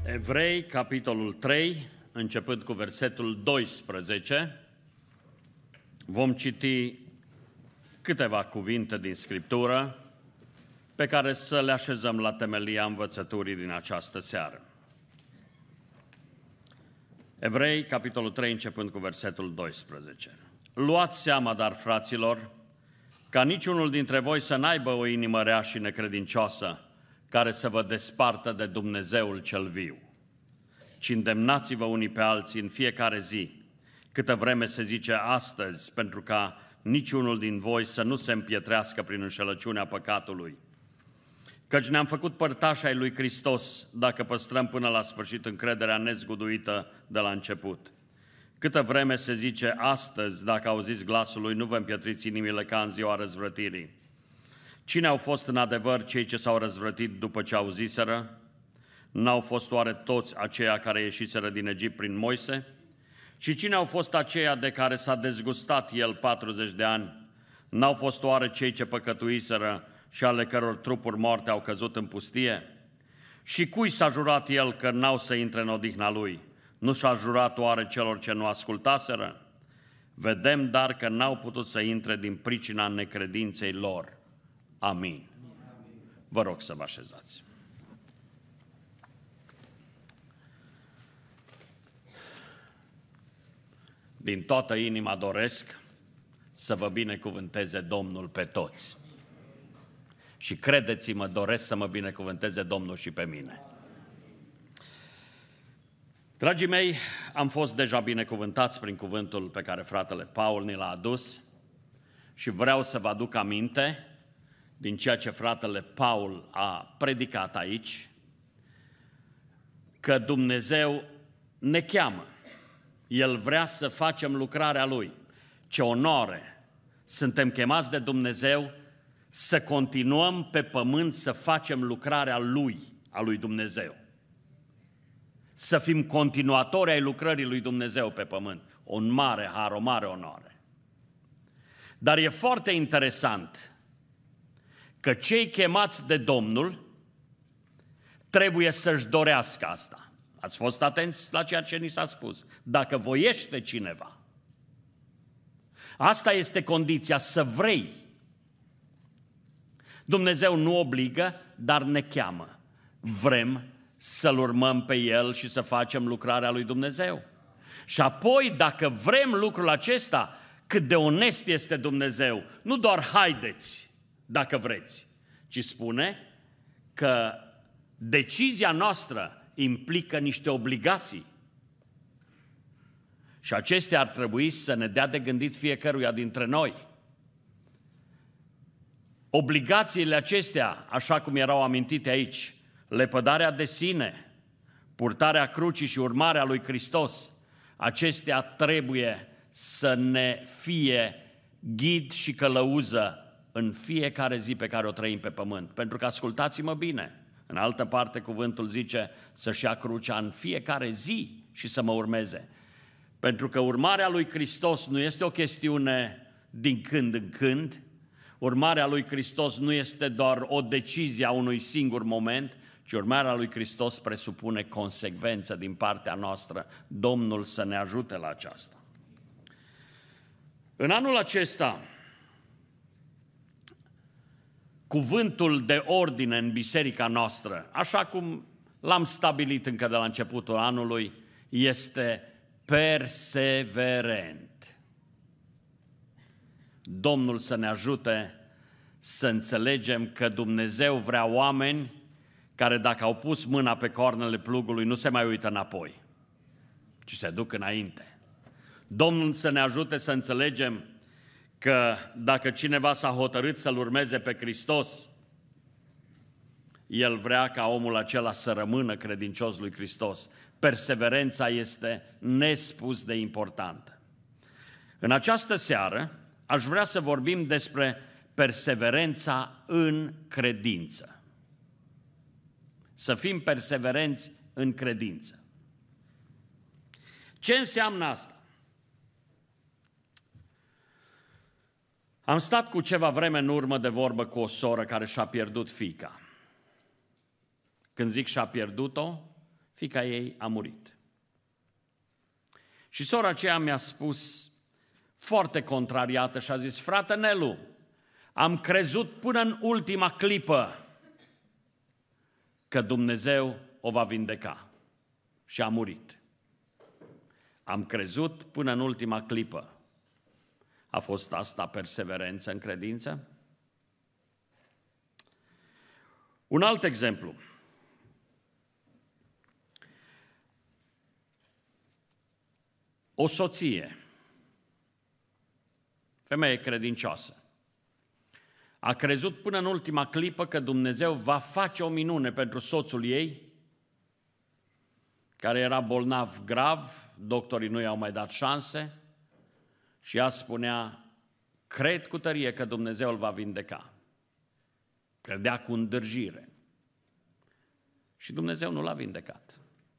Evrei, capitolul 3, începând cu versetul 12, vom citi câteva cuvinte din Scriptură pe care să le așezăm la temelia învățăturii din această seară. Evrei, capitolul 3, începând cu versetul 12. Luați seama, dar, fraților, ca niciunul dintre voi să n-aibă o inimă rea și necredincioasă, care să vă despartă de Dumnezeul cel viu, ci îndemnați-vă unii pe alții în fiecare zi, câtă vreme se zice astăzi, pentru ca niciunul din voi să nu se împietrească prin înșelăciunea păcatului. Căci ne-am făcut părtași ai lui Hristos, dacă păstrăm până la sfârșit încrederea nezguduită de la început. Câtă vreme se zice astăzi, dacă auziți glasul lui, nu vă împietriți inimile ca în ziua răzvrătirii. Cine au fost în adevăr cei ce s-au răzvrătit după ce auziseră? N-au fost oare toți aceia care ieșiseră din Egipt prin Moise? Și cine au fost aceia de care s-a dezgustat el 40 de ani? N-au fost oare cei ce păcătuiseră și ale căror trupuri moarte au căzut în pustie? Și cui s-a jurat el că n-au să intre în odihna lui? Nu și-a jurat oare celor ce nu ascultaseră? Vedem, dar, că n-au putut să intre din pricina necredinței lor. Amin. Vă rog să vă așezați. Din toată inima doresc să vă binecuvânteze Domnul pe toți. Și credeți-mă, doresc să mă binecuvânteze Domnul și pe mine. Dragii mei, am fost deja binecuvântați prin cuvântul pe care fratele Paul ni l-a adus și vreau să vă aduc aminte din ceea ce fratele Paul a predicat aici, că Dumnezeu ne cheamă. El vrea să facem lucrarea Lui. Ce onoare! Suntem chemați de Dumnezeu să continuăm pe pământ să facem lucrarea Lui, a lui Dumnezeu. Să fim continuatori ai lucrării lui Dumnezeu pe pământ. Un mare har, o mare onoare. Dar e foarte interesant că cei chemați de Domnul trebuie să-și dorească asta. Ați fost atenți la ceea ce ni s-a spus? Dacă voiește cineva. Asta este condiția, să vrei. Dumnezeu nu obligă, dar ne cheamă. Vrem să-L urmăm pe El și să facem lucrarea lui Dumnezeu. Și apoi, dacă vrem lucrul acesta, cât de onest este Dumnezeu, nu doar haideți, dacă vreți, ci spune că decizia noastră implică niște obligații. Și acestea ar trebui să ne dea de gândit fiecăruia dintre noi. Obligațiile acestea, așa cum erau amintite aici, lepădarea de sine, purtarea crucii și urmarea lui Hristos, acestea trebuie să ne fie ghid și călăuză în fiecare zi pe care o trăim pe pământ. Pentru că, ascultați-mă bine, în altă parte cuvântul zice să-și ia crucea în fiecare zi și să mă urmeze. Pentru că urmarea lui Hristos nu este o chestiune din când în când, urmarea lui Hristos nu este doar o decizie a unui singur moment, ci urmarea lui Hristos presupune consecvență din partea noastră. Domnul să ne ajute la aceasta. În anul acesta, cuvântul de ordine în biserica noastră, așa cum l-am stabilit încă de la începutul anului, este perseverent. Domnul să ne ajute să înțelegem că Dumnezeu vrea oameni care, dacă au pus mâna pe cornele plugului, nu se mai uită înapoi, ci se duc înainte. Domnul să ne ajute să înțelegem că dacă cineva s-a hotărât să-L urmeze pe Hristos, El vrea ca omul acela să rămână credincios lui Hristos. Perseverența este nespus de importantă. În această seară aș vrea să vorbim despre perseverența în credință. Să fim perseverenți în credință. Ce înseamnă asta? Am stat cu ceva vreme în urmă de vorbă cu o soră care și-a pierdut fiica. Când zic și-a pierdut-o, fiica ei a murit. Și sora aceea mi-a spus, foarte contrariată, și a zis, frate Nelu, am crezut până în ultima clipă că Dumnezeu o va vindeca. Și a murit. Am crezut până în ultima clipă. A fost asta perseverență în credință? Un alt exemplu. O soție, femeie credincioasă, a crezut până în ultima clipă că Dumnezeu va face o minune pentru soțul ei, care era bolnav grav, doctorii nu i-au mai dat șanse și ea spunea, cred cu tărie că Dumnezeu îl va vindeca. Credea cu îndârjire. Și Dumnezeu nu l-a vindecat.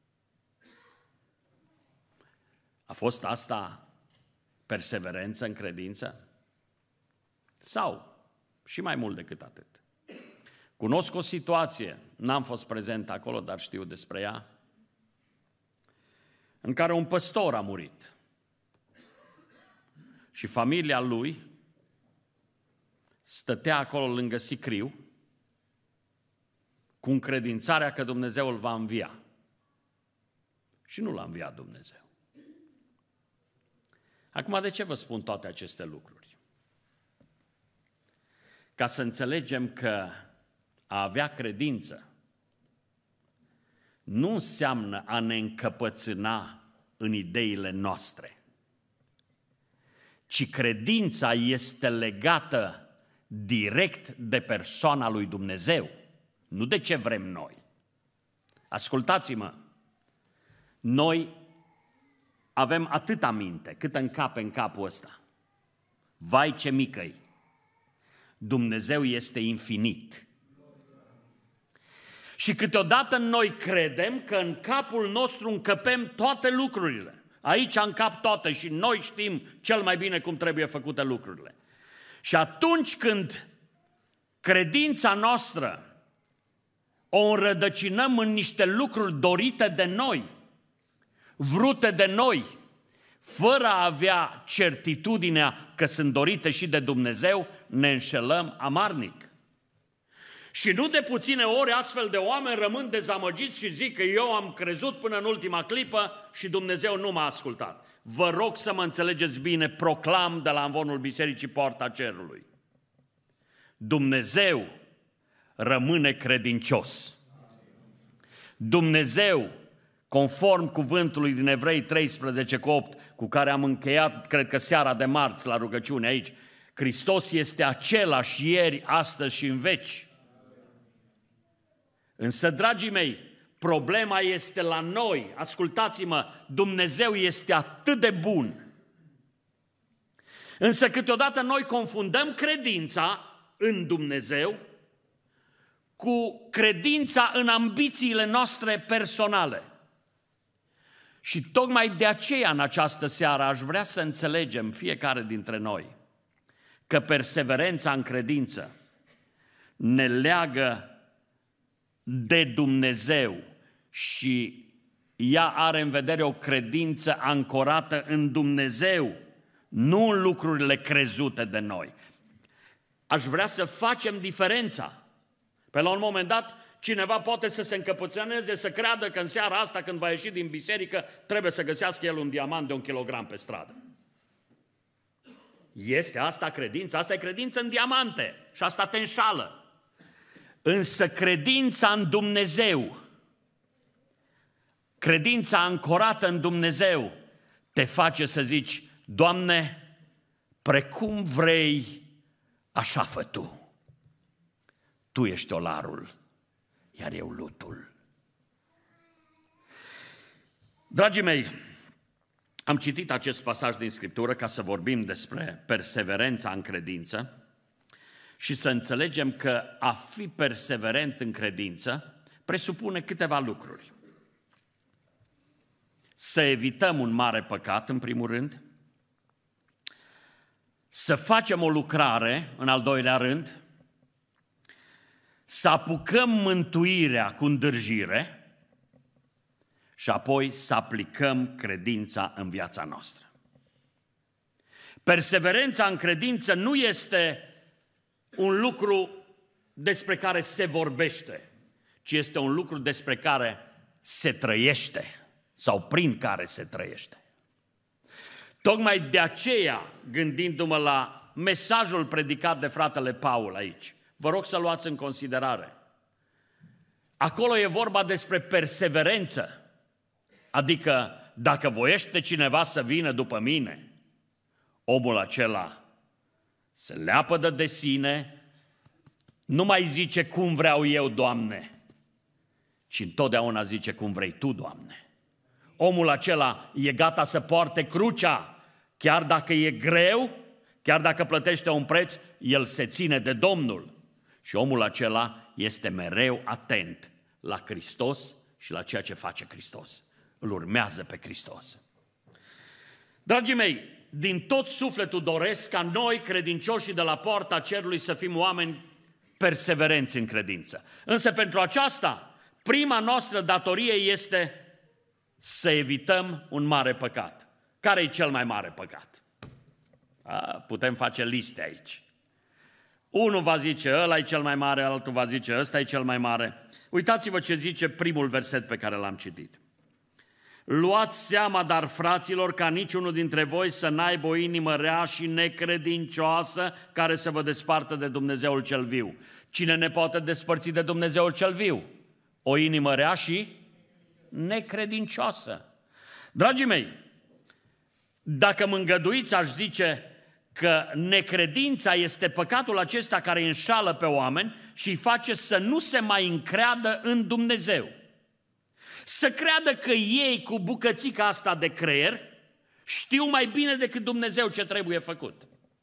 A fost asta perseverență în credință? Sau și mai mult decât atât? Cunosc o situație, n-am fost prezent acolo, dar știu despre ea, în care un păstor a murit și familia lui stătea acolo lângă sicriu cu încredințarea că Dumnezeu îl va învia. Și nu l-a înviat Dumnezeu. Acum, de ce vă spun toate aceste lucruri? Ca să înțelegem că a avea credință nu înseamnă a ne încăpățâna în ideile noastre, ci credința este legată direct de persoana lui Dumnezeu, nu de ce vrem noi. Ascultați-mă, noi avem atâta minte cât încape în capul ăsta. Vai ce mică-i! Dumnezeu este infinit. Și câteodată noi credem că în capul nostru încăpem toate lucrurile. Aici încap toate și noi știm cel mai bine cum trebuie făcute lucrurile. Și atunci când credința noastră o înrădăcinăm în niște lucruri dorite de noi, vrute de noi, fără a avea certitudinea că sunt dorite și de Dumnezeu, ne înșelăm amarnic. Și nu de puține ori astfel de oameni rămân dezamăgiți și zic că eu am crezut până în ultima clipă și Dumnezeu nu m-a ascultat. Vă rog să mă înțelegeți bine, proclam de la amvonul Bisericii Poarta Cerului. Dumnezeu rămâne credincios. Dumnezeu, conform cuvântului din Evrei 13:8, cu care am încheiat, cred că seara de marți la rugăciune aici, Hristos este același ieri, astăzi și în veci. Însă, dragii mei, problema este la noi. Ascultați-mă, Dumnezeu este atât de bun. Însă câteodată noi confundăm credința în Dumnezeu cu credința în ambițiile noastre personale. Și tocmai de aceea în această seară aș vrea să înțelegem fiecare dintre noi că perseverența în credință ne leagă de Dumnezeu și ea are în vedere o credință ancorată în Dumnezeu, nu în lucrurile crezute de noi. Aș vrea să facem diferența. Pe la un moment dat, cineva poate să se încăpățâneze, să creadă că în seara asta, când va ieși din biserică, trebuie să găsească el un diamant de 1 kilogram pe stradă. Este asta credința? Asta e credință în diamante și asta te înșală. Însă credința în Dumnezeu, credința ancorată în Dumnezeu, te face să zici, Doamne, precum vrei, așa fă Tu. Tu ești olarul, iar eu lutul. Dragii mei, am citit acest pasaj din Scriptură ca să vorbim despre perseverența în credință și să înțelegem că a fi perseverent în credință presupune câteva lucruri. Să evităm un mare păcat, în primul rând, să facem o lucrare, în al doilea rând, să apucăm mântuirea cu îndârjire și apoi să aplicăm credința în viața noastră. Perseverența în credință nu este un lucru despre care se vorbește, ci este un lucru despre care se trăiește sau prin care se trăiește. Tocmai de aceea, gândindu-mă la mesajul predicat de fratele Paul aici, vă rog să luați în considerare. Acolo e vorba despre perseverență, adică dacă voiește cineva să vină după mine, omul acela se leapădă de sine, nu mai zice cum vreau eu, Doamne, ci întotdeauna zice cum vrei Tu, Doamne. Omul acela e gata să poarte crucea, chiar dacă e greu, chiar dacă plătește un preț, el se ține de Domnul. Și omul acela este mereu atent la Hristos și la ceea ce face Hristos. Îl urmează pe Hristos. Dragii mei, din tot sufletul doresc ca noi, credincioșii de la poarta cerului, să fim oameni perseverenți în credință. Însă pentru aceasta, prima noastră datorie este să evităm un mare păcat. Care e cel mai mare păcat? Putem face liste aici. Unul va zice, ăla e cel mai mare, altul va zice, ăsta e cel mai mare. Uitați-vă ce zice primul verset pe care l-am citit. Luați seama, dar, fraților, ca niciunul dintre voi să n-aibă o inimă rea și necredincioasă care să vă despartă de Dumnezeul cel viu. Cine ne poate despărți de Dumnezeul cel viu? O inimă rea și necredincioasă. Dragii mei, dacă mă îngăduiți, aș zice că necredința este păcatul acesta care înșală pe oameni și îi face să nu se mai încreadă în Dumnezeu. Să creadă că ei, cu bucățica asta de creier, știu mai bine decât Dumnezeu ce trebuie făcut.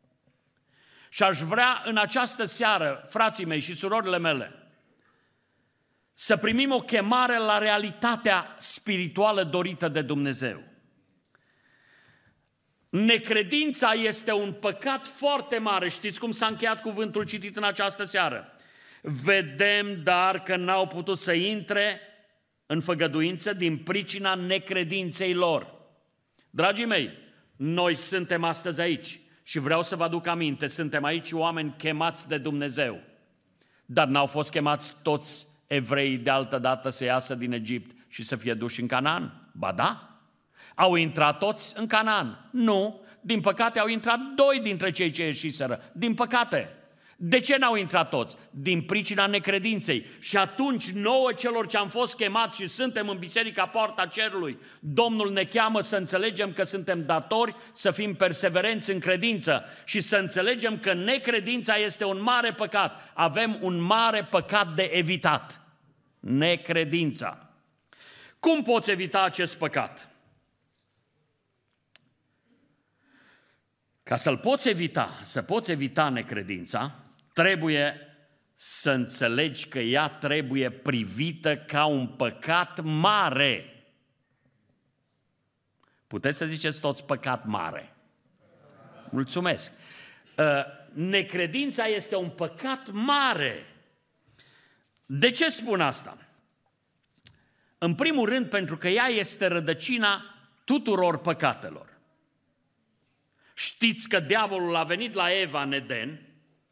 Și aș vrea în această seară, frații mei și surorile mele, să primim o chemare la realitatea spirituală dorită de Dumnezeu. Necredința este un păcat foarte mare. Știți cum s-a încheiat cuvântul citit în această seară? Vedem, dar, că n-au putut să intre în făgăduință din pricina necredinței lor. Dragii mei, noi suntem astăzi aici și vreau să vă aduc aminte, suntem aici oameni chemați de Dumnezeu, dar n-au fost chemați toți evreii de altă dată să iasă din Egipt și să fie duși în Canaan? Ba da! Au intrat toți în Canaan? Nu! Din păcate au intrat 2 dintre cei ce ieșiseră. Din păcate! De ce n-au intrat toți? Din pricina necredinței. Și atunci nouă celor ce am fost chemați și suntem în Biserica Poarta Cerului, Domnul ne cheamă să înțelegem că suntem datori să fim perseverenți în credință și să înțelegem că necredința este un mare păcat. Avem un mare păcat de evitat. Necredința. Cum poți evita acest păcat? Ca să-l poți evita, să poți evita necredința, trebuie să înțelegi că ea trebuie privită ca un păcat mare. Puteți să ziceți toți păcat mare. Mulțumesc. Necredința este un păcat mare. De ce spun asta? În primul rând, pentru că ea este rădăcina tuturor păcatelor. Știți că diavolul a venit la Eva în Eden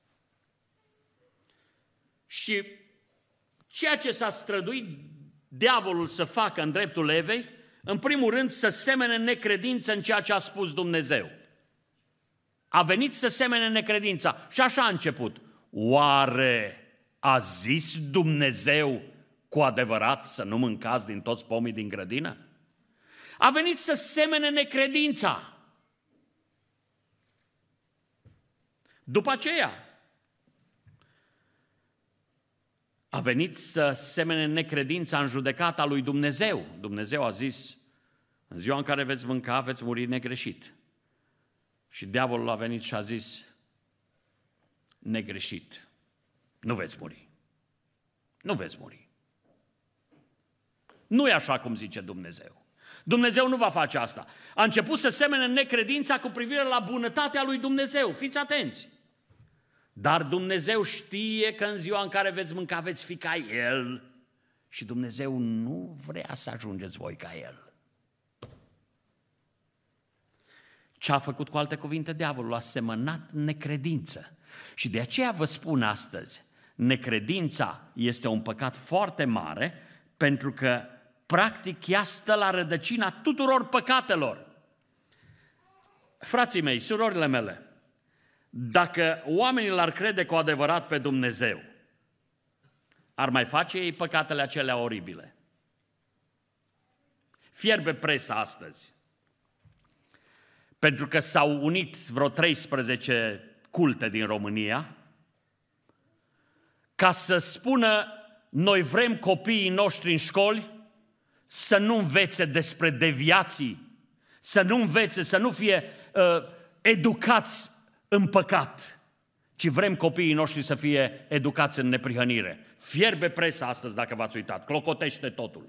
și ceea ce s-a străduit diavolul să facă în dreptul Evei, în primul rând să semene necredință în ceea ce a spus Dumnezeu. A venit să semene necredința și așa a început. Oare a zis Dumnezeu cu adevărat să nu mâncați din toți pomii din grădină? A venit să semene necredința. După aceea, a venit să semene necredința în judecata lui Dumnezeu. Dumnezeu a zis, în ziua în care veți mânca, veți muri negreșit. Și diavolul a venit și a zis, negreșit, nu veți muri. Nu veți muri. Nu e așa cum zice Dumnezeu. Dumnezeu nu va face asta. A început să semene necredința cu privire la bunătatea lui Dumnezeu. Fiți atenți! Dar Dumnezeu știe că în ziua în care veți mânca, veți fi ca El și Dumnezeu nu vrea să ajungeți voi ca El. Ce a făcut, cu alte cuvinte, diavolul? A semănat necredință. Și de aceea vă spun astăzi, necredința este un păcat foarte mare, pentru că practic ea stă la rădăcina tuturor păcatelor. Frații mei, surorile mele, dacă oamenii l-ar crede cu adevărat pe Dumnezeu, ar mai face ei păcatele acelea oribile? Fierbe presa astăzi, pentru că s-au unit vreo 13 culte din România ca să spună: noi vrem copiii noștri în școli să nu învețe despre deviații, să nu învețe, să nu fie educați în păcat, ci vrem copiii noștri să fie educați în neprihănire. Fierbe presa astăzi, dacă v-ați uitat, clocotește totul.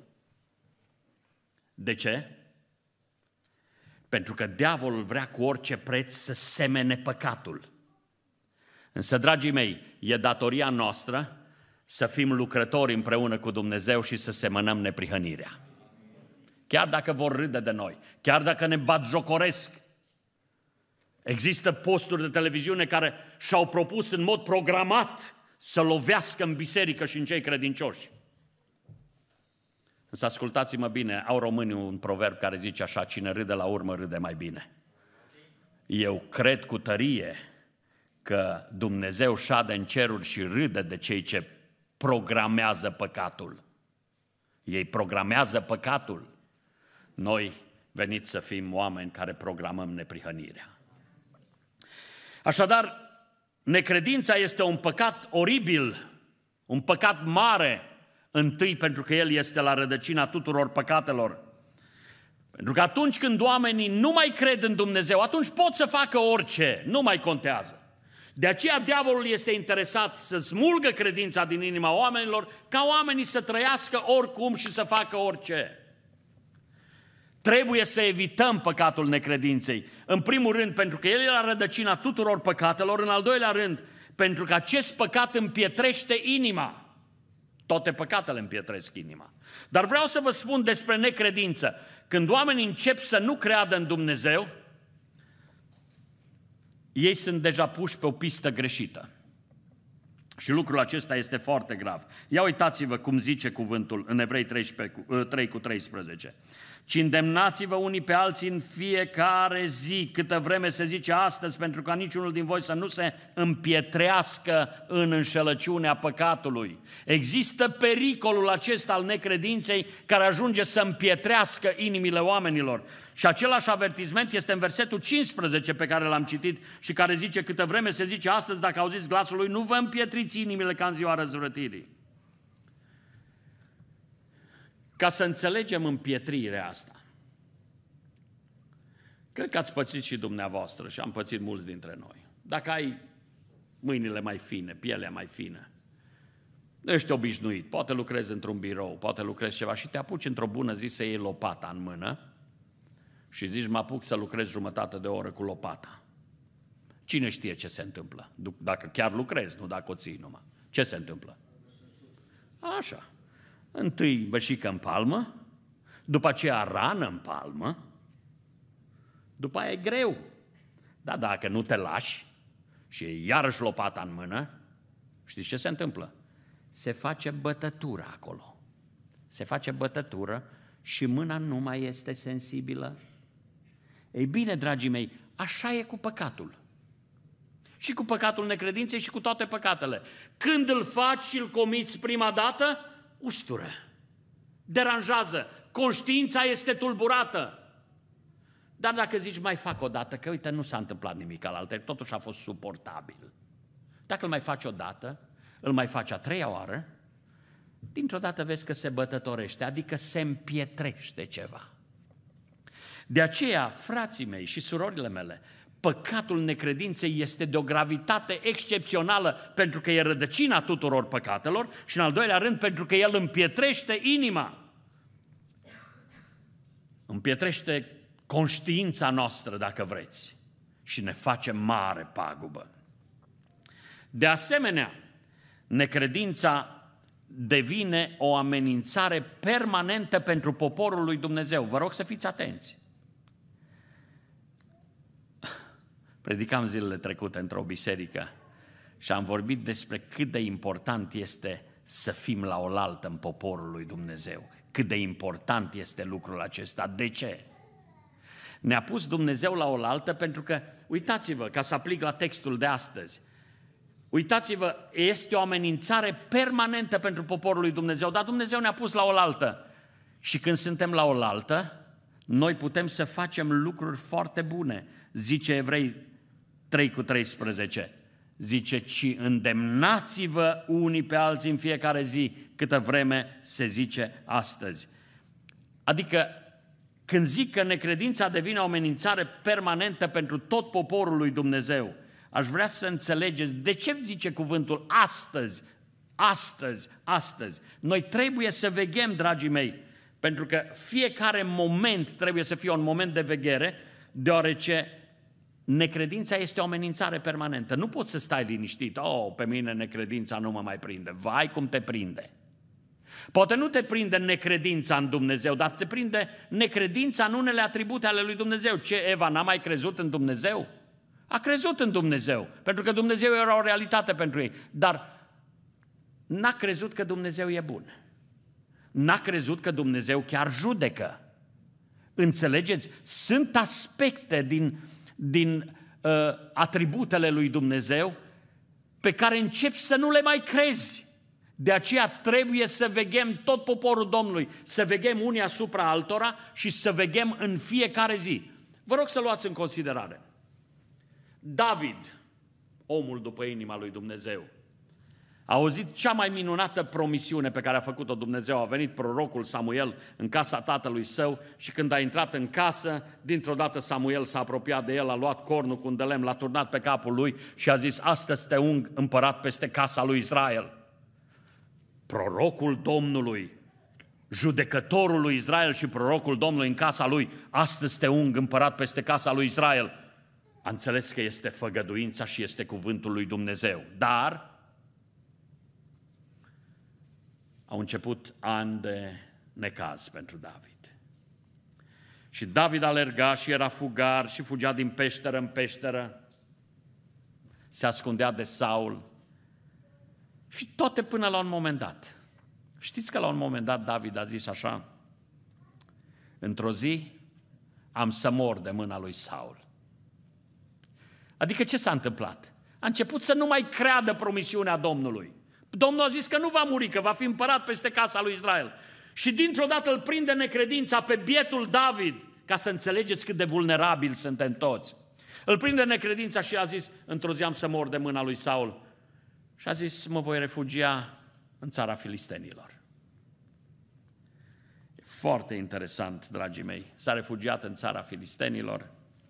De ce? Pentru că diavolul vrea cu orice preț să semene păcatul. Însă, dragii mei, e datoria noastră să fim lucrători împreună cu Dumnezeu și să semănăm neprihănirea. Chiar dacă vor râde de noi, chiar dacă ne batjocoresc. Există posturi de televiziune care și-au propus în mod programat să lovească în biserică și în cei credincioși. Însă ascultați-mă bine, au românii un proverb care zice așa: cine râde la urmă râde mai bine. Eu cred cu tărie că Dumnezeu șade în ceruri și râde de cei ce programează păcatul. Ei programează păcatul. Noi veniți să fim oameni care programăm neprihănirea. Așadar, necredința este un păcat oribil, un păcat mare, întâi pentru că el este la rădăcina tuturor păcatelor. Pentru că atunci când oamenii nu mai cred în Dumnezeu, atunci pot să facă orice, nu mai contează. De aceea diavolul este interesat să smulgă credința din inima oamenilor, ca oamenii să trăiască oricum și să facă orice. Trebuie să evităm păcatul necredinței. În primul rând, pentru că el e la rădăcina tuturor păcatelor. În al doilea rând, pentru că acest păcat împietrește inima. Toate păcatele împietresc inima. Dar vreau să vă spun despre necredință. Când oamenii încep să nu creadă în Dumnezeu, ei sunt deja puși pe o pistă greșită. Și lucrul acesta este foarte grav. Ia uitați-vă cum zice cuvântul în Evrei 3:13. Ci îndemnați-vă unii pe alții în fiecare zi, câtă vreme se zice astăzi, pentru ca niciunul din voi să nu se împietrească în înșelăciunea păcatului. Există pericolul acesta al necredinței care ajunge să împietrească inimile oamenilor. Și același avertisment este în versetul 15 pe care l-am citit și care zice: câtă vreme se zice astăzi, dacă auziți glasul lui, nu vă împietriți inimile ca în ziua răzvrătirii. Ca să înțelegem împietrirea asta, cred că ați pățit și dumneavoastră și am pățit mulți dintre noi. Dacă ai mâinile mai fine, pielea mai fină, nu ești obișnuit, poate lucrezi într-un birou, poate lucrezi ceva și te apuci într-o bună zi să iei lopata în mână și zici: mă apuc să lucrez jumătate de oră cu lopata. Cine știe ce se întâmplă? Dacă chiar lucrezi, nu dacă o ții numai. Ce se întâmplă? Așa. Întâi bășică în palmă, după aceea rană în palmă, după aia e greu. Dar dacă nu te lași și e iarăși lopata în mână, știți ce se întâmplă? Se face bătătură acolo. Se face bătătură și mâna nu mai este sensibilă. Ei bine, dragii mei, așa e cu păcatul. Și cu păcatul necredinței și cu toate păcatele. Când îl faci și îl comiți prima dată, ustură, deranjează, conștiința este tulburată. Dar dacă zici: mai fac o dată, că uite, nu s-a întâmplat nimic alaltă, totuși a fost suportabil. Dacă îl mai faci o dată, îl mai faci a treia oară, dintr-o dată vezi că se bătătorește, adică se împietrește ceva. De aceea, frații mei și surorile mele, păcatul necredinței este de o gravitate excepțională, pentru că e rădăcina tuturor păcatelor și, în al doilea rând, pentru că el împietrește inima. Împietrește conștiința noastră, dacă vreți, și ne face mare pagubă. De asemenea, necredința devine o amenințare permanentă pentru poporul lui Dumnezeu. Vă rog să fiți atenți. Predicam zilele trecute într-o biserică și am vorbit despre cât de important este să fim la oaltă în poporul lui Dumnezeu. Cât de important este lucrul acesta. De ce? Ne-a pus Dumnezeu la oaltă pentru că, uitați-vă, ca să aplic la textul de astăzi, uitați-vă, este o amenințare permanentă pentru poporul lui Dumnezeu, dar Dumnezeu ne-a pus la oaltă. Și când suntem la oaltă, noi putem să facem lucruri foarte bune. Zice Evrei 3:13, zice, ci îndemnați-vă unii pe alții în fiecare zi, câtă vreme se zice astăzi. Adică, când zic că necredința devine o amenințare permanentă pentru tot poporul lui Dumnezeu, aș vrea să înțelegeți de ce zice cuvântul astăzi, astăzi, astăzi. Noi trebuie să veghem, dragii mei, pentru că fiecare moment trebuie să fie un moment de veghere, deoarece necredința este o amenințare permanentă. Nu poți să stai liniștit, pe mine necredința nu mă mai prinde. Vai cum te prinde! Poate nu te prinde necredința în Dumnezeu, dar te prinde necredința în unele atribute ale lui Dumnezeu. Ce, Eva n-a mai crezut în Dumnezeu? A crezut în Dumnezeu, pentru că Dumnezeu era o realitate pentru ei, dar n-a crezut că Dumnezeu e bun. N-a crezut că Dumnezeu chiar judecă. Înțelegeți? Sunt aspecte din atributele lui Dumnezeu pe care începi să nu le mai crezi. De aceea trebuie să veghem tot poporul Domnului, să veghem unii asupra altora și să veghem în fiecare zi. Vă rog să luați în considerare. David, omul după inima lui Dumnezeu, a auzit cea mai minunată promisiune pe care a făcut-o Dumnezeu. A venit prorocul Samuel în casa tatălui său și când a intrat în casă, dintr-o dată Samuel s-a apropiat de el, a luat cornul cu un de lemn, l-a turnat pe capul lui și a zis, astăzi te ung împărat peste casa lui Israel. Prorocul Domnului, judecătorul lui Israel și prorocul Domnului în casa lui, astăzi te ung împărat peste casa lui Israel. A înțeles că este făgăduința și este cuvântul lui Dumnezeu. Dar au început ani de necaz pentru David. Și David alerga și era fugar și fugea din peșteră în peșteră. Se ascundea de Saul. Și toate până la un moment dat. Știți că la un moment dat David a zis așa, într-o zi am să mor de mâna lui Saul. Adică ce s-a întâmplat? A început să nu mai creadă promisiunea Domnului. Domnul a zis că nu va muri, că va fi împărat peste casa lui Israel. Și dintr-o dată îl prinde necredința pe bietul David, ca să înțelegeți cât de vulnerabili suntem toți. Îl prinde necredința și a zis, într-o zi am să mor de mâna lui Saul. Și a zis, mă voi refugia în țara filistenilor. E foarte interesant, dragii mei. S-a refugiat în țara filistenilor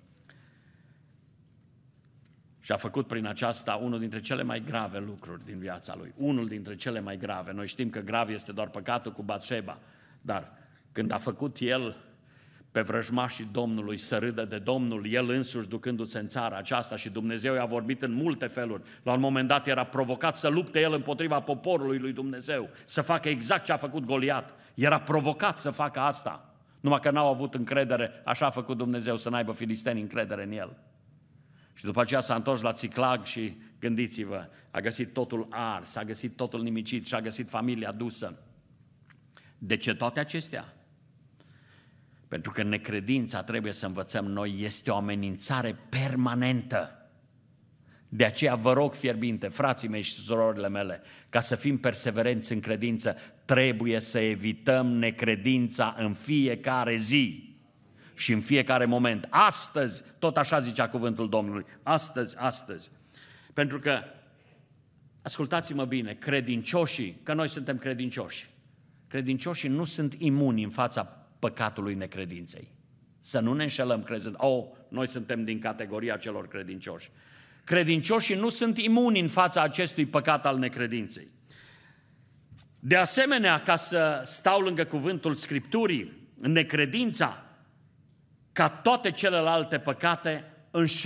și a făcut prin aceasta unul dintre cele mai grave lucruri din viața lui. Unul dintre cele mai grave. Noi știm că grav este doar păcatul cu Batșeba, dar când a făcut el pe vrăjmașii Domnului să râdă de Domnul, el însuși ducându-se în țara aceasta și Dumnezeu i-a vorbit în multe feluri. La un moment dat era provocat să lupte el împotriva poporului lui Dumnezeu, să facă exact ce a făcut Goliat. Era provocat să facă asta, numai că n-au avut încredere, așa a făcut Dumnezeu, să n-aibă filistenii încredere în el. Și după aceea s-a întors la Țiclag și gândiți-vă, a găsit totul ars, a găsit totul nimicit și a găsit familia dusă. De ce toate acestea? Pentru că necredința, trebuie să învățăm noi, este o amenințare permanentă. De aceea vă rog fierbinte, frații mei și surorile mele, ca să fim perseverenți în credință, trebuie să evităm necredința în fiecare zi și în fiecare moment. Astăzi, tot așa zicea cuvântul Domnului, astăzi, astăzi. Pentru că, ascultați-mă bine, credincioșii, că noi suntem credincioși, credincioșii nu sunt imuni în fața păcatului necredinței. Să nu ne înșelăm crezând, noi suntem din categoria celor credincioși. Credincioșii nu sunt imuni în fața acestui păcat al necredinței. De asemenea, ca să stau lângă cuvântul Scripturii, necredința, ca toate celelalte păcate,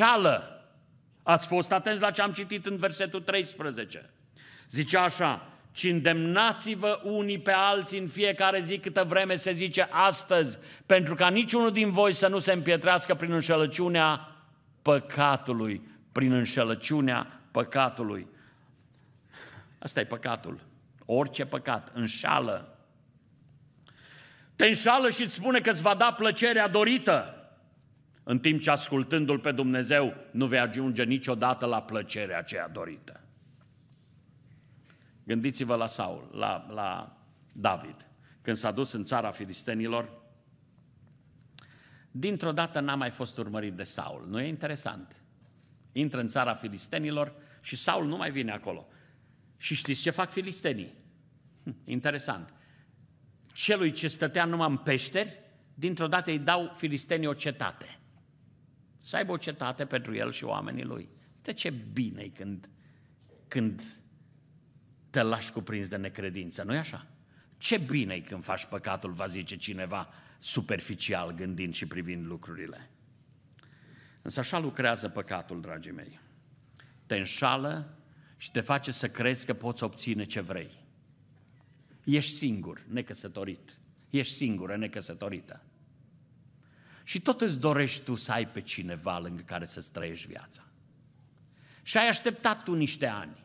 înșală. Ați fost atenți la ce am citit în versetul 13. Zicea așa, ci îndemnați-vă unii pe alții în fiecare zi, câtă vreme se zice astăzi, pentru ca niciunul din voi să nu se împietrească prin înșelăciunea păcatului. Prin înșelăciunea păcatului. Asta e păcatul. Orice păcat înșală. Te înșală și îți spune că îți va da plăcerea dorită, în timp ce ascultându-L pe Dumnezeu nu vei ajunge niciodată la plăcerea aceea dorită. Gândiți-vă la Saul, la David, când s-a dus în țara filistenilor, dintr-o dată n-a mai fost urmărit de Saul. Nu e interesant? Intră în țara filistenilor și Saul nu mai vine acolo. Și știți ce fac filistenii? Interesant. Celui ce stătea numai în peșteri, dintr-o dată îi dau filistenii o cetate. Să aibă o cetate pentru el și oamenii lui. De ce bine e când te lași cuprins de necredință, nu-i așa? Ce bine e când faci păcatul, va zice cineva superficial, gândind și privind lucrurile. Însă așa lucrează păcatul, dragii mei. Te înșală și te face să crezi că poți obține ce vrei. Ești singur, necăsătorit. Ești singură, necăsătorită. Și tot îți dorești tu să ai pe cineva lângă care să-ți trăiești viața. Și ai așteptat tu niște ani.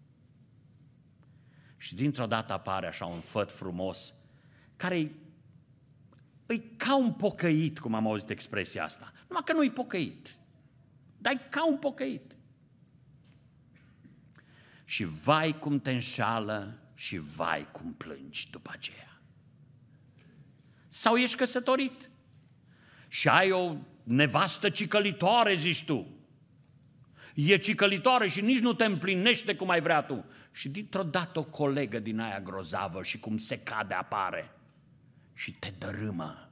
Și dintr-o dată apare așa un făt frumos, care e ca un pocăit, cum am auzit expresia asta. Numai că nu-i pocăit, dar e ca un pocăit. Și vai cum te înșală și vai cum plângi după aceea. Sau ești căsătorit și ai o nevastă cicălitoare, zici tu. E cicălitoare și nici nu te împlinește cum ai vrea tu. Și dintr-o dată o colegă din aia grozavă și cum se cade apare și te dărâmă.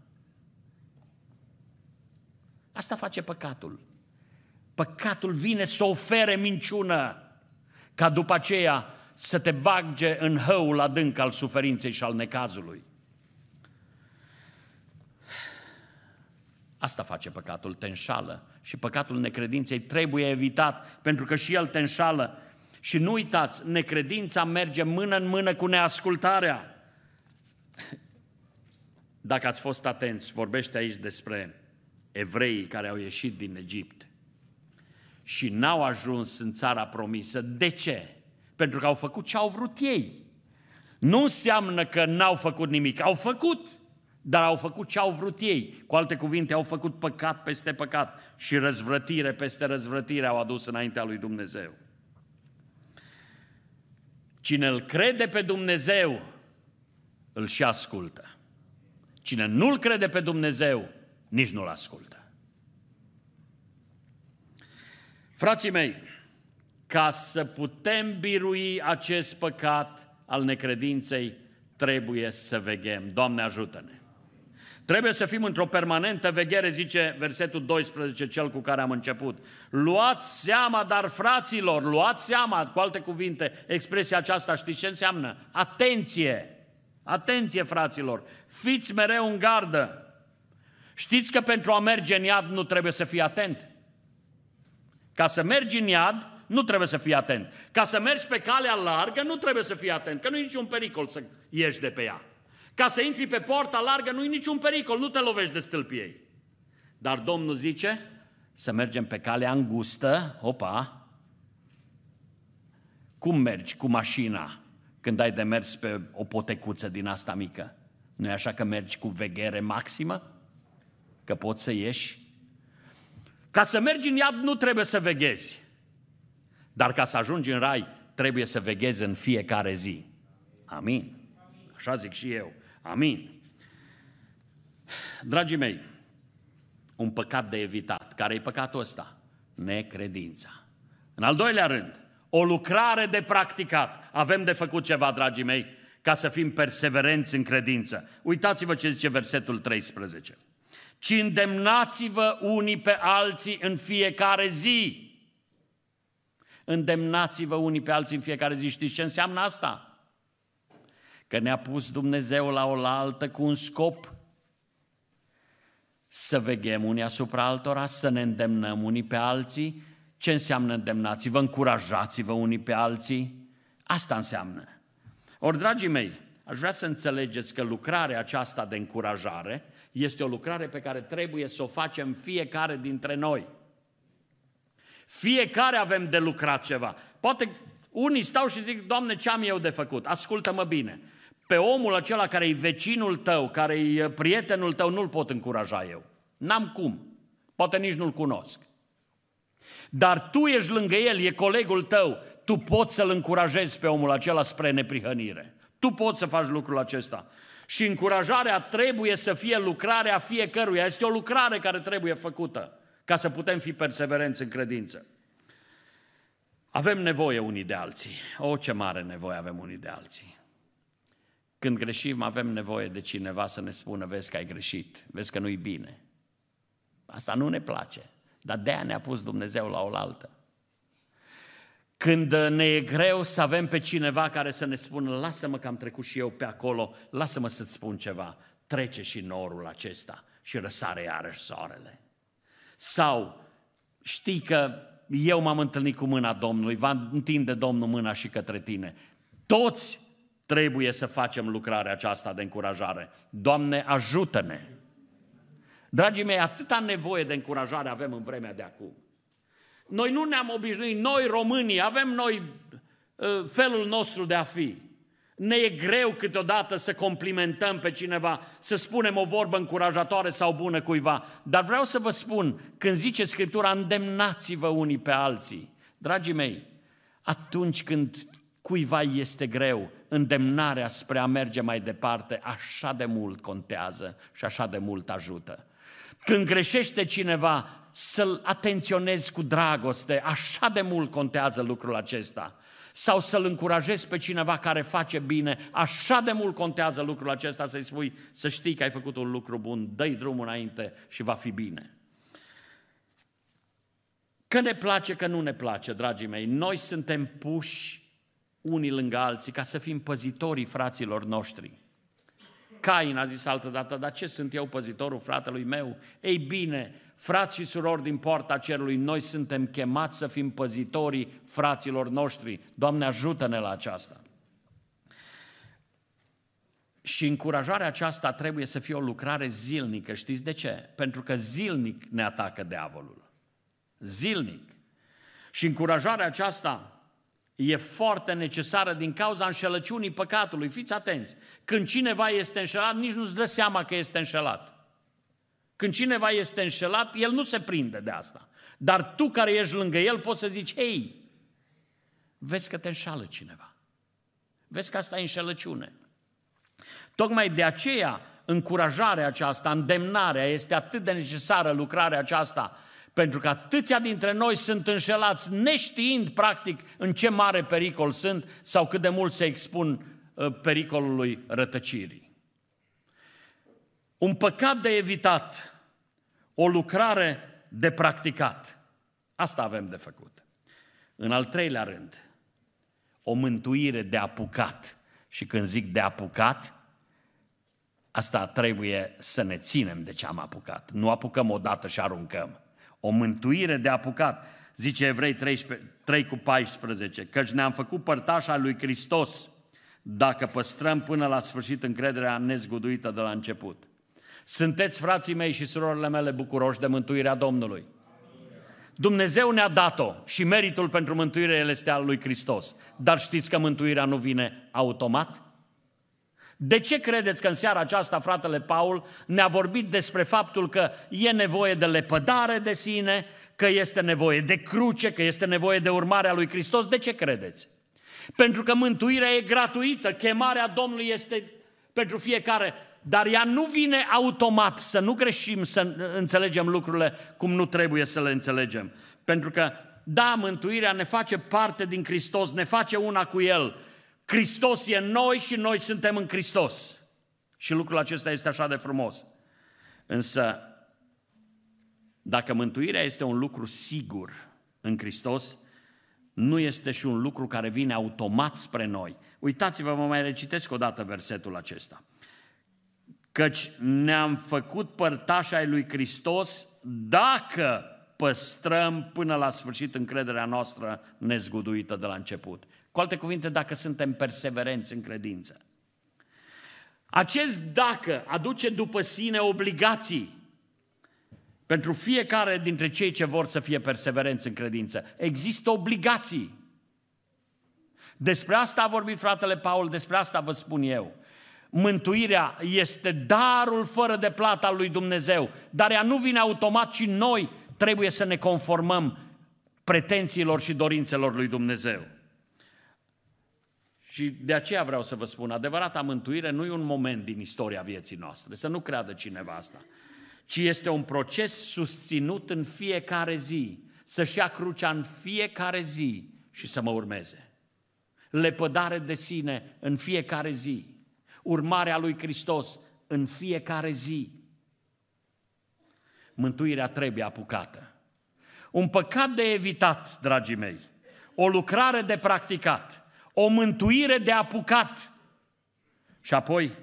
Asta face păcatul. Păcatul vine să ofere minciună, ca după aceea să te bage în hăul adânc al suferinței și al necazului. Asta face păcatul, te înșală. Și păcatul necredinței trebuie evitat, pentru că și el te înșală. Și nu uitați, necredința merge mână în mână cu neascultarea. Dacă ați fost atenți, vorbește aici despre evreii care au ieșit din Egipt și n-au ajuns în țara promisă. De ce? Pentru că au făcut ce au vrut ei. Nu înseamnă că n-au făcut nimic, au făcut, dar au făcut ce au vrut ei. Cu alte cuvinte, au făcut păcat peste păcat și răzvrătire peste răzvrătire au adus înaintea lui Dumnezeu. Cine îl crede pe Dumnezeu, îl și ascultă. Cine nu-l crede pe Dumnezeu, nici nu-l ascultă. Frații mei, ca să putem birui acest păcat al necredinței, trebuie să veghem. Doamne, ajută-ne! Trebuie să fim într-o permanentă veghere, zice versetul 12, cel cu care am început. Luați seama, dar fraților, luați seama, cu alte cuvinte, expresia aceasta știți ce înseamnă? Atenție! Atenție, fraților! Fiți mereu în gardă! Știți că pentru a merge în iad nu trebuie să fii atent? Ca să mergi în iad, nu trebuie să fii atent. Ca să mergi pe calea largă, nu trebuie să fii atent, că nu e niciun pericol să ieși de pe ea. Ca să intri pe poarta largă, nu e niciun pericol, nu te lovești de stâlpii. Dar Domnul zice să mergem pe calea îngustă. Opa! Cum mergi cu mașina când ai de mers pe o potecuță din asta mică? Nu e așa că mergi cu veghere maximă? Că poți să ieși? Ca să mergi în iad nu trebuie să veghezi. Dar ca să ajungi în rai, trebuie să veghezi în fiecare zi. Amin. Așa zic și eu. Amin. Dragii mei, un păcat de evitat. Care e păcatul ăsta? Necredința. În al doilea rând, o lucrare de practicat. Avem de făcut ceva, dragii mei, ca să fim perseverenți în credință. Uitați-vă ce zice versetul 13. Ci îndemnați-vă unii pe alții în fiecare zi. Îndemnați-vă unii pe alții în fiecare zi. Știți ce înseamnă asta? Că ne-a pus Dumnezeu la oaltă cu un scop să veghem unii asupra altora, să ne îndemnăm unii pe alții. Ce înseamnă îndemnați-vă? Încurajați-vă unii pe alții. Asta înseamnă. Ori, dragii mei, aș vrea să înțelegeți că lucrarea aceasta de încurajare este o lucrare pe care trebuie să o facem fiecare dintre noi. Fiecare avem de lucrat ceva. Poate unii stau și zic, Doamne, ce am eu de făcut? Ascultă-mă bine. Pe omul acela care e vecinul tău, care e prietenul tău, nu-l pot încuraja eu. N-am cum. Poate nici nu-l cunosc. Dar tu ești lângă el, e colegul tău, tu poți să-l încurajezi pe omul acela spre neprihănire. Tu poți să faci lucrul acesta. Și încurajarea trebuie să fie lucrarea fiecăruia. Este o lucrare care trebuie făcută ca să putem fi perseverenți în credință. Avem nevoie unii de alții. O, ce mare nevoie avem unii de alții. Când greșim, avem nevoie de cineva să ne spună, vezi că ai greșit, vezi că nu-i bine. Asta nu ne place, dar de-aia ne-a pus Dumnezeu la oaltă. Când ne e greu să avem pe cineva care să ne spună, lasă-mă că am trecut și eu pe acolo, lasă-mă să-ți spun ceva, trece și norul acesta și răsare iarăși soarele. Sau știi că eu m-am întâlnit cu mâna Domnului, va întinde Domnul mâna și către tine. Toți trebuie să facem lucrarea aceasta de încurajare. Doamne, ajută-ne! Dragii mei, atâta nevoie de încurajare avem în vremea de acum. Noi nu ne-am obișnuit, noi românii, avem noi felul nostru de a fi. Ne e greu câteodată să complimentăm pe cineva, să spunem o vorbă încurajatoare sau bună cuiva. Dar vreau să vă spun, când zice Scriptura, îndemnați-vă unii pe alții. Dragii mei, atunci când cuiva este greu, îndemnarea spre a merge mai departe, așa de mult contează și așa de mult ajută. Când greșește cineva, să-l atenționezi cu dragoste, așa de mult contează lucrul acesta. Sau să-l încurajezi pe cineva care face bine, așa de mult contează lucrul acesta, să-i spui, să știi că ai făcut un lucru bun, dă-i drumul înainte și va fi bine. Că ne place, că nu ne place, dragii mei, noi suntem puși unii lângă alții ca să fim păzitorii fraților noștri. Cain a zis altădată, dar ce sunt eu păzitorul fratelui meu? Ei bine, frați și surori din poarta cerului, noi suntem chemați să fim păzitorii fraților noștri. Doamne, ajută-ne la aceasta. Și încurajarea aceasta trebuie să fie o lucrare zilnică. Știți de ce? Pentru că zilnic ne atacă diavolul. Zilnic. Și încurajarea aceasta e foarte necesară din cauza înșelăciunii păcatului. Fiți atenți! Când cineva este înșelat, nici nu-ți dă seama că este înșelat. Când cineva este înșelat, el nu se prinde de asta. Dar tu care ești lângă el poți să zici, hei, vezi că te înșală cineva. Vezi că asta e înșelăciune. Tocmai de aceea încurajarea aceasta, îndemnarea, este atât de necesară lucrarea aceasta, pentru că atâția dintre noi sunt înșelați, neștiind practic în ce mare pericol sunt sau cât de mult se expun pericolului rătăcirii. Un păcat de evitat, o lucrare de practicat. Asta avem de făcut. În al treilea rând, o mântuire de apucat. Și când zic de apucat, asta trebuie să ne ținem de ce am apucat. Nu apucăm odată și aruncăm. O mântuire de apucat, zice Evrei 3:14, căci ne-am făcut părtași al lui Hristos dacă păstrăm până la sfârșit încrederea nezguduită de la început. Sunteți, frații mei și surorile mele, bucuroși de mântuirea Domnului. Dumnezeu ne-a dat-o și meritul pentru mântuire el este al lui Hristos. Dar știți că mântuirea nu vine automat? De ce credeți că în seara aceasta fratele Paul ne-a vorbit despre faptul că e nevoie de lepădare de sine, că este nevoie de cruce, că este nevoie de urmarea lui Hristos? De ce credeți? Pentru că mântuirea e gratuită, chemarea Domnului este pentru fiecare, dar ea nu vine automat, să nu greșim, să înțelegem lucrurile cum nu trebuie să le înțelegem. Pentru că, da, mântuirea ne face parte din Hristos, ne face una cu El. Hristos e în noi și noi suntem în Hristos. Și lucrul acesta este așa de frumos. Însă, dacă mântuirea este un lucru sigur în Hristos, nu este și un lucru care vine automat spre noi. Uitați-vă, vă mai recitesc o dată versetul acesta. Căci ne-am făcut părtași ai lui Hristos dacă păstrăm până la sfârșit încrederea noastră nezguduită de la început. Cu alte cuvinte, dacă suntem perseverenți în credință. Acest dacă aduce după sine obligații pentru fiecare dintre cei ce vor să fie perseverenți în credință. Există obligații. Despre asta a vorbit fratele Paul, despre asta vă spun eu. Mântuirea este darul fără de plată al lui Dumnezeu, dar ea nu vine automat, ci noi trebuie să ne conformăm pretențiilor și dorințelor lui Dumnezeu. Și de aceea vreau să vă spun, adevărata mântuire nu e un moment din istoria vieții noastre, să nu creadă cineva asta, ci este un proces susținut în fiecare zi, să-și ia crucea în fiecare zi și să mă urmeze. Lepădare de sine în fiecare zi, urmarea lui Hristos în fiecare zi. Mântuirea trebuie apucată. Un păcat de evitat, dragii mei, o lucrare de practicat, o mântuire de apucat și apoi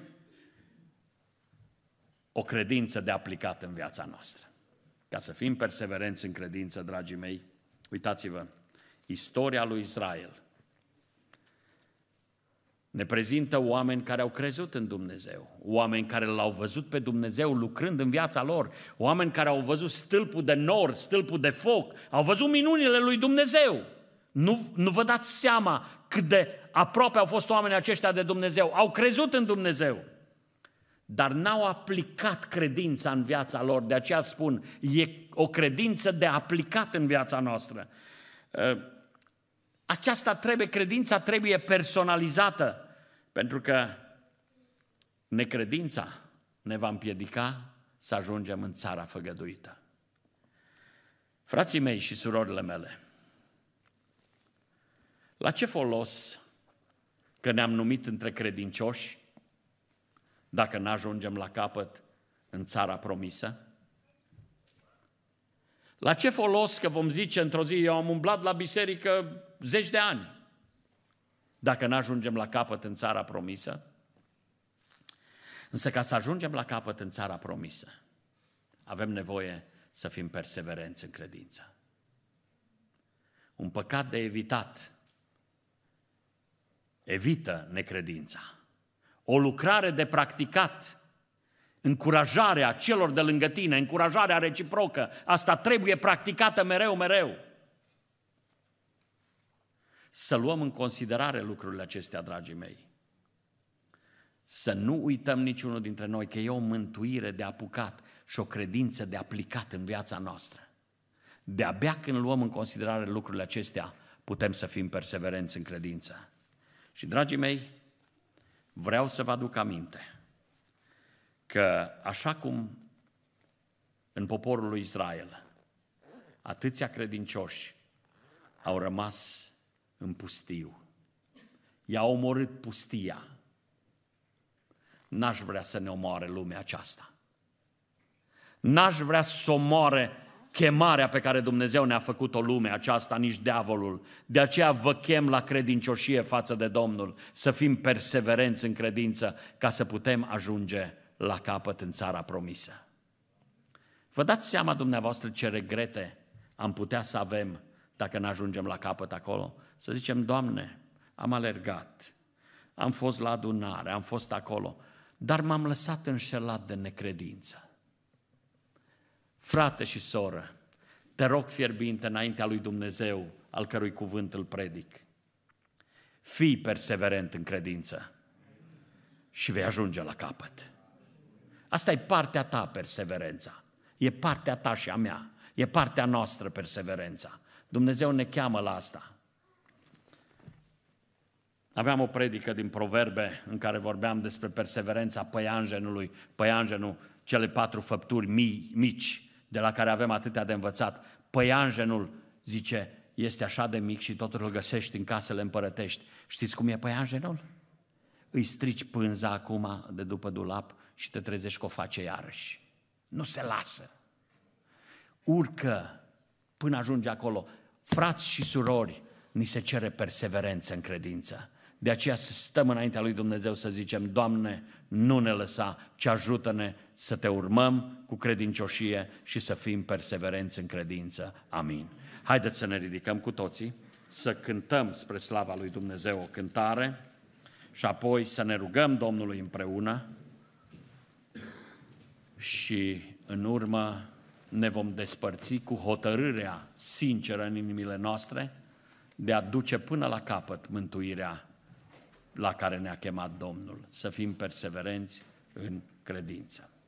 o credință de aplicat în viața noastră. Ca să fim perseverenți în credință, dragii mei, uitați-vă, istoria lui Israel ne prezintă oameni care au crezut în Dumnezeu, oameni care l-au văzut pe Dumnezeu lucrând în viața lor, oameni care au văzut stâlpul de nor, stâlpul de foc, au văzut minunile lui Dumnezeu. Nu vă dați seama cât de aproape au fost oamenii aceștia de Dumnezeu, au crezut în Dumnezeu, dar n-au aplicat credința în viața lor, de aceea spun, e o credință de aplicat în viața noastră. Credința trebuie personalizată, pentru că necredința ne va împiedica să ajungem în țara făgăduită. Frații mei și surorile mele, la ce folos că ne-am numit între credincioși dacă n-ajungem la capăt în țara promisă? La ce folos că vom zice într-o zi, eu am umblat la biserică 10 de ani, dacă n-ajungem la capăt în țara promisă? Însă ca să ajungem la capăt în țara promisă, avem nevoie să fim perseverenți în credință. Un păcat de evitat evită necredința. O lucrare de practicat, încurajarea celor de lângă tine, încurajarea reciprocă, asta trebuie practicată mereu, mereu. Să luăm în considerare lucrurile acestea, dragii mei. Să nu uităm niciunul dintre noi că e o mântuire de apucat și o credință de aplicat în viața noastră. De-abia când luăm în considerare lucrurile acestea, putem să fim perseverenți în credință. Și, dragii mei, vreau să vă aduc aminte că așa cum în poporul lui Israel atâția credincioși au rămas în pustiu, i-a omorât pustia, n-aș vrea să ne omoare lumea aceasta. N-aș vrea să omoare chemarea pe care Dumnezeu ne-a făcut-o lumea aceasta, nici diavolul. De aceea vă chem la credincioșie față de Domnul, să fim perseverenți în credință, ca să putem ajunge la capăt în țara promisă. Vă dați seama dumneavoastră ce regrete am putea să avem dacă ne ajungem la capăt acolo? Să zicem, Doamne, am alergat, am fost la adunare, am fost acolo, dar m-am lăsat înșelat de necredință. Frate și soră, te rog fierbinte înaintea lui Dumnezeu, al cărui cuvânt îl predic. Fii perseverent în credință și vei ajunge la capăt. Asta e partea ta, perseverența. E partea ta și a mea. E partea noastră, perseverența. Dumnezeu ne cheamă la asta. Aveam o predică din Proverbe în care vorbeam despre perseverența păianjenului. Păianjenul, cele 4 făpturi mici de la care avem atâtea de învățat. Păianjenul, zice, este așa de mic și totul îl găsești în casele împărătești. Știți cum e păianjenul? Îi strici pânza acum de după dulap și te trezești că o face iarăși. Nu se lasă. Urcă până ajunge acolo. Frați și surori, ni se cere perseverență în credință. De aceea să stăm înaintea lui Dumnezeu să zicem, Doamne, nu ne lăsa, ci ajută-ne să te urmăm cu credincioșie și să fim perseverenți în credință. Amin. Haideți să ne ridicăm cu toții să cântăm spre slava lui Dumnezeu o cântare și apoi să ne rugăm Domnului împreună și în urmă ne vom despărți cu hotărârea sinceră în inimile noastre de a duce până la capăt mântuirea la care ne-a chemat Domnul, să fim perseverenți în credință.